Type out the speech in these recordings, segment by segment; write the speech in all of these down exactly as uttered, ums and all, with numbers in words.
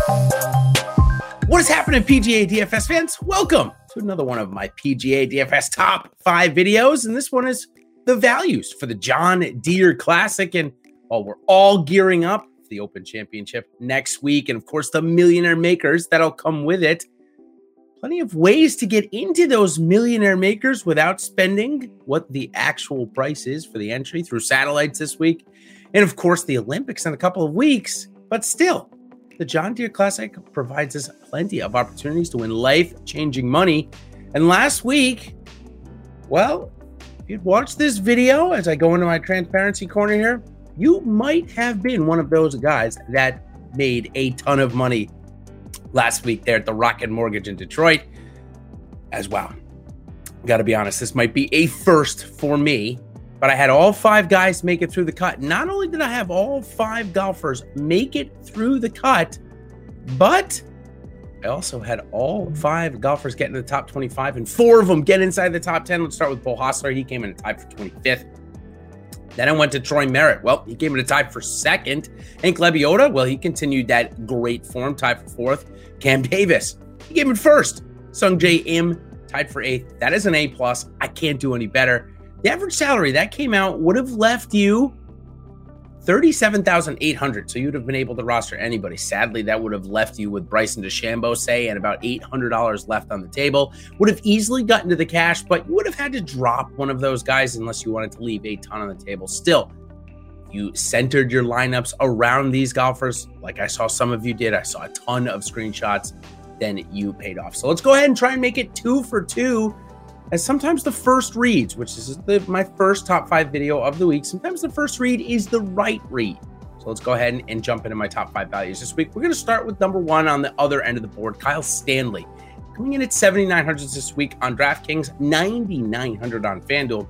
What is happening, P G A D F S fans? Welcome to another one of my P G A D F S top five videos. And this one is the values for the John Deere Classic. And while we're all gearing up for the Open Championship next week, and of course the Millionaire Makers that'll come with it, plenty of ways to get into those Millionaire Makers without spending what the actual price is for the entry through satellites this week. And of course the Olympics in a couple of weeks, but still, the John Deere Classic provides us plenty of opportunities to win life-changing money. And last week, well, if you'd watched this video as I go into my transparency corner here, you might have been one of those guys that made a ton of money last week there at the Rocket Mortgage in Detroit as well. Got to be honest, this might be a first for me. But I had all five guys make it through the cut. Not only did I have all five golfers make it through the cut, but I also had all five golfers get in the top twenty-five and four of them get inside the top ten. Let's start with Beau Hossler. He came in a tie for twenty-fifth. Then I went to Troy Merritt. Well, he came in a tie for second. Hank Lebioda, well, he continued that great form, tied for fourth. Cam Davis, he came in first. Sungjae Im tied for eighth. That is an A plus. I can't do any better. The average salary that came out would have left you thirty-seven thousand eight hundred dollars. So you'd have been able to roster anybody. Sadly, that would have left you with Bryson DeChambeau, say, and about eight hundred dollars left on the table. Would have easily gotten to the cash, but you would have had to drop one of those guys unless you wanted to leave a ton on the table. Still, you centered your lineups around these golfers, like I saw some of you did. I saw a ton of screenshots. Then you paid off. So let's go ahead and try and make it two for two. As sometimes the first reads, which is the, my first top five video of the week, sometimes the first read is the right read. So let's go ahead and, and jump into my top five values this week. We're going to start with number one on the other end of the board, Kyle Stanley. Coming in at seventy-nine hundred this week on DraftKings, ninety-nine hundred on FanDuel.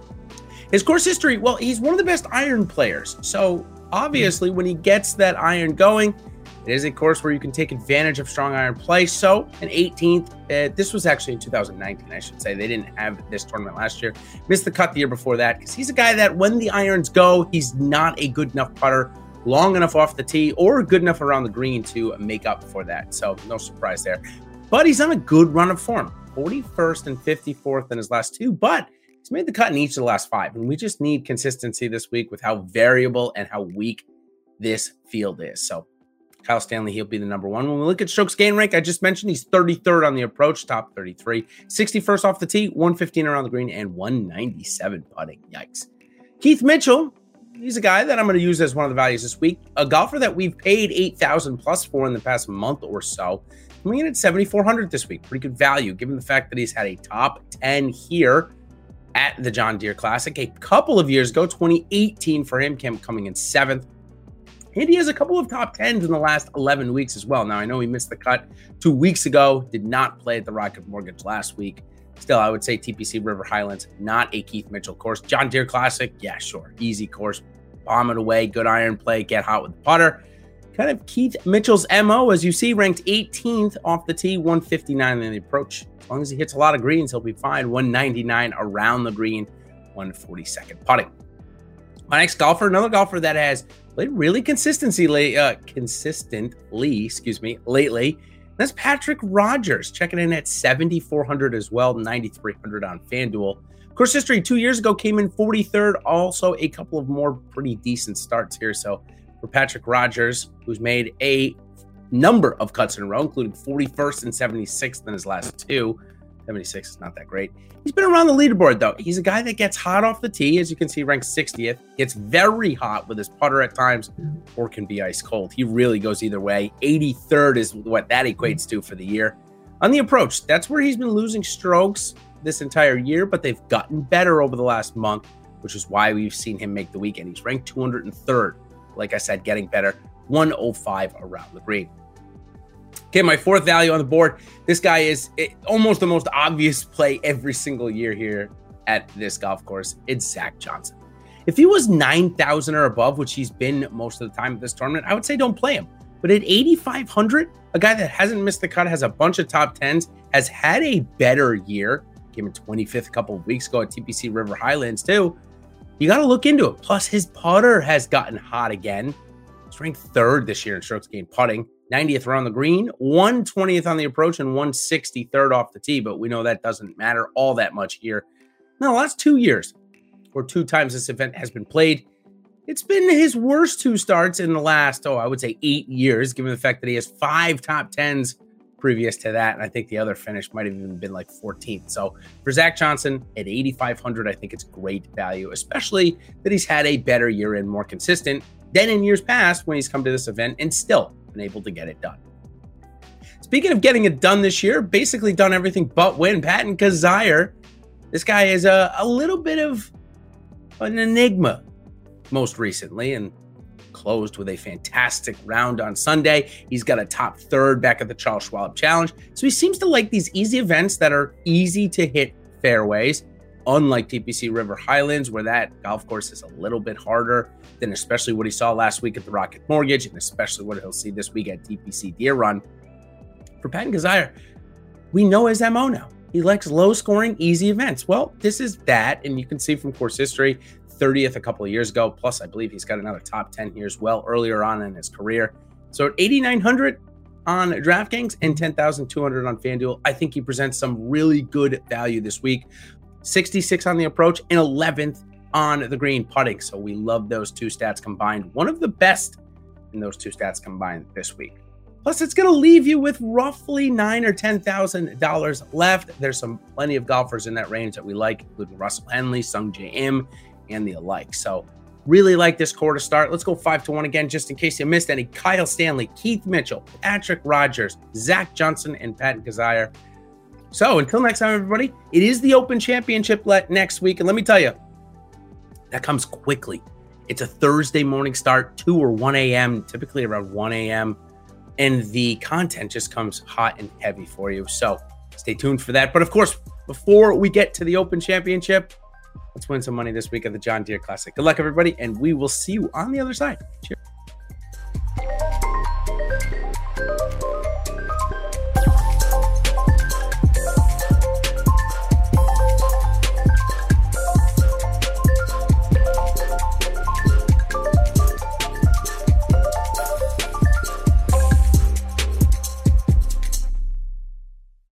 His course history, well, he's one of the best iron players. So obviously when he gets that iron going, it is a course where you can take advantage of strong iron play. So an eighteenth, uh, this was actually in two thousand nineteen, I should say. They didn't have this tournament last year. Missed the cut the year before that because he's a guy that when the irons go, he's not a good enough putter, long enough off the tee, or good enough around the green to make up for that. So no surprise there. But he's on a good run of form. forty-first and fifty-fourth in his last two, but he's made the cut in each of the last five. And we just need consistency this week with how variable and how weak this field is. So Kyle Stanley, he'll be the number one. When we look at strokes gain rank, I just mentioned he's thirty-third on the approach, top thirty-three, sixty-first off the tee, one fifteen around the green, and one ninety-seven putting. Yikes. Keith Mitchell, he's a guy that I'm going to use as one of the values this week. A golfer that we've paid eight thousand plus for in the past month or so. Coming in at seventy-four hundred this week. Pretty good value, given the fact that he's had a top ten here at the John Deere Classic. A couple of years ago, twenty eighteen for him, came coming in seventh. And he has a couple of top tens in the last eleven weeks as well. Now, I know he missed the cut two weeks ago, did not play at the Rocket Mortgage last week. Still, I would say T P C River Highlands, not a Keith Mitchell course. John Deere Classic, yeah, sure. Easy course. Bomb it away, good iron play, get hot with the putter. Kind of Keith Mitchell's M O, as you see, ranked eighteenth off the tee, one fifty-nine in the approach. As long as he hits a lot of greens, he'll be fine. one ninety-nine around the green, one forty-second putting. My next golfer, another golfer that has played really consistency, uh, consistently, excuse me, lately. That's Patrick Rodgers, checking in at seventy-four hundred as well, ninety-three hundred on FanDuel. Course history two years ago came in forty-third. Also, a couple of more pretty decent starts here. So for Patrick Rodgers, who's made a number of cuts in a row, including forty-first and seventy-sixth in his last two. seventy-six is not that great. He's been around the leaderboard, though. He's a guy that gets hot off the tee. As you can see, ranked sixtieth. Gets very hot with his putter at times, or can be ice cold. He really goes either way. eighty-third is what that equates to for the year. On the approach, that's where he's been losing strokes this entire year, but they've gotten better over the last month, which is why we've seen him make the weekend. He's ranked two hundred third. Like I said, getting better. one oh five around the green. Okay, my fourth value on the board. This guy is it, almost the most obvious play every single year here at this golf course. It's Zach Johnson. If he was nine thousand or above, which he's been most of the time at this tournament, I would say don't play him. But at eighty-five hundred, a guy that hasn't missed the cut, has a bunch of top tens, has had a better year, came in twenty-fifth a couple of weeks ago at T P C River Highlands too. You got to look into it. Plus, his putter has gotten hot again. He's ranked third this year in strokes gained putting. ninetieth around the green, one twentieth on the approach, and one sixty-third off the tee. But we know that doesn't matter all that much here. Now, the last two years, or two times this event has been played, it's been his worst two starts in the last, oh, I would say eight years, given the fact that he has five top tens previous to that. And I think the other finish might have even been like fourteenth. So for Zach Johnson at eighty-five hundred, I think it's great value, especially that he's had a better year and more consistent than in years past when he's come to this event and still been able to get it done. Speaking of getting it done this year, basically done everything but win, Patton Kizzire. This guy is a, a little bit of an enigma most recently, and closed with a fantastic round on Sunday. He's got a top third back at the Charles Schwab Challenge. So he seems to like these easy events that are easy to hit fairways, unlike T P C River Highlands, where that golf course is a little bit harder than especially what he saw last week at the Rocket Mortgage, and especially what he'll see this week at T P C Deer Run. For Patton Kizzire, we know his M O now. He likes low-scoring, easy events. Well, this is that, and you can see from course history, thirtieth a couple of years ago. Plus, I believe he's got another top ten here as well earlier on in his career. So at eighty-nine hundred on DraftKings and ten thousand two hundred on FanDuel, I think he presents some really good value this week. sixty-six on the approach and eleventh on the green putting. So we love those two stats combined. One of the best in those two stats combined this week. Plus, it's going to leave you with roughly nine or ten thousand dollars left. There's some plenty of golfers in that range that we like, including Russell Henley, Sung J M, and the alike. So really like this core to start. Let's go five to one again, just in case you missed any. Kyle Stanley, Keith Mitchell, Patrick Rogers, Zach Johnson, and Patton Kizzire. So until next time, everybody, it is the Open Championship next week. And let me tell you, that comes quickly. It's a Thursday morning start, two or one a.m., typically around one a.m., and the content just comes hot and heavy for you. So stay tuned for that. But of course, before we get to the Open Championship, let's win some money this week at the John Deere Classic. Good luck, everybody, and we will see you on the other side. Cheers.